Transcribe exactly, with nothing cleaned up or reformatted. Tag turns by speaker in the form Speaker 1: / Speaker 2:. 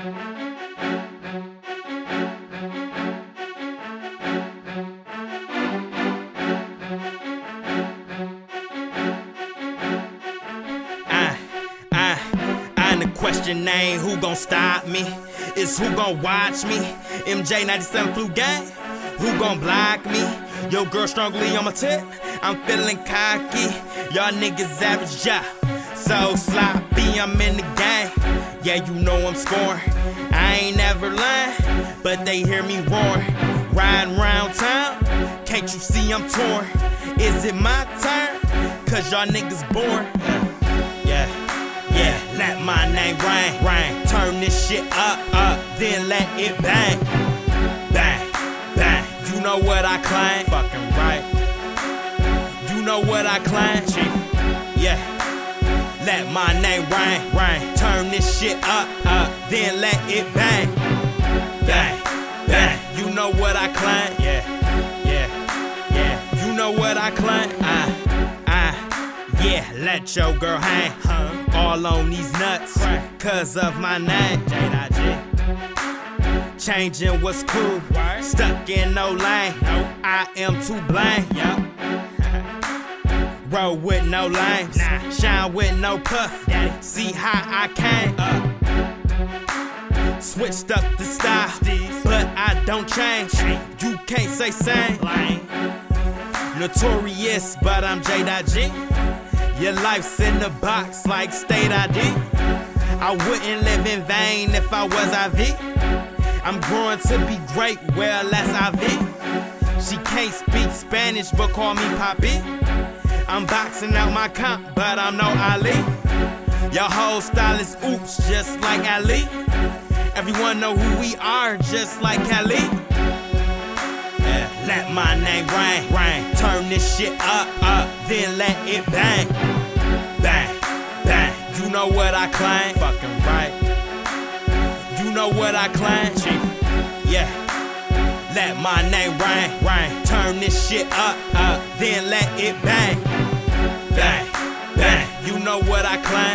Speaker 1: I, I, I in the question ain't who gon' stop me, it's who gon' watch me. M J ninety-seven flu gang, who gon' block me? Yo girl strongly on my tip, I'm feeling cocky. Y'all niggas average, yeah, so sloppy, I'm in the game. Yeah, you know I'm scoring, I ain't never lying, but they hear me roaring. Riding round town, can't you see I'm torn? Is it my turn? Cause y'all niggas boring. Yeah, yeah, let my name ring, ring. Turn this shit up, up, then let it bang. Bang, bang, you know what I claim? Fucking right. You know what I claim? Chief. Yeah, let my name ring, ring. Turn this shit up, up, then let it bang. Bang, bang, you know what I claim? Yeah, yeah, yeah, you know what I claim? I, I, yeah, let your girl hang, huh? All on these nuts, cause of my name. J I G. Changing what's cool, stuck in no lane. I am too blind. Roll with no lanes, shine with no puff. See how I came up. Switched up the style, but I don't change. You can't say same. Notorious, but I'm J G. Your life's in the box like state I D. I wouldn't live in vain if I was I V. I'm growing to be great, well that's I V. She can't speak Spanish, but call me Papi. I'm boxing out my comp, but I'm no Ali. Your whole style is oops, just like Ali. Everyone know who we are, just like Ali. Yeah, let my name ring, ring. Turn this shit up, up, then let it bang. Bang, bang, you know what I claim? Fucking right. You know what I claim? Chief. Yeah, let my name ring, ring. Turn this shit up, up, then let it bang. Bang, bang, you know what I claim?